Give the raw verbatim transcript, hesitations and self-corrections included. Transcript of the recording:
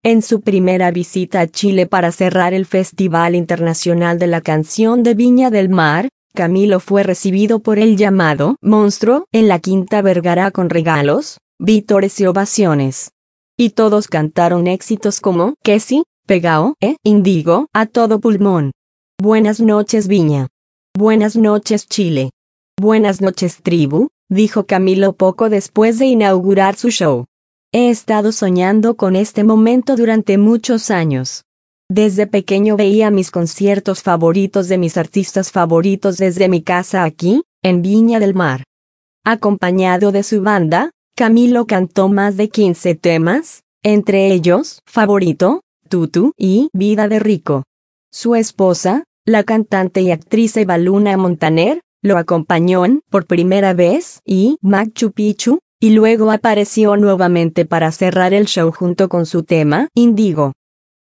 En su primera visita a Chile para cerrar el Festival Internacional de la Canción de Viña del Mar, Camilo fue recibido por el llamado Monstruo en la Quinta Vergara con regalos, vítores y ovaciones. Y todos cantaron éxitos como Que sí, Pegao e Indigo a todo pulmón. Buenas noches Viña. Buenas noches Chile. Buenas noches tribu, dijo Camilo poco después de inaugurar su show. He estado soñando con este momento durante muchos años. Desde pequeño veía mis conciertos favoritos de mis artistas favoritos desde mi casa aquí, en Viña del Mar. Acompañado de su banda, Camilo cantó más de quince temas, entre ellos Favorito, Tutu y Vida de Rico. Su esposa, la cantante y actriz Eva Luna Montaner, lo acompañó en Por Primera Vez y Machu Picchu, y luego apareció nuevamente para cerrar el show junto con su tema Indigo.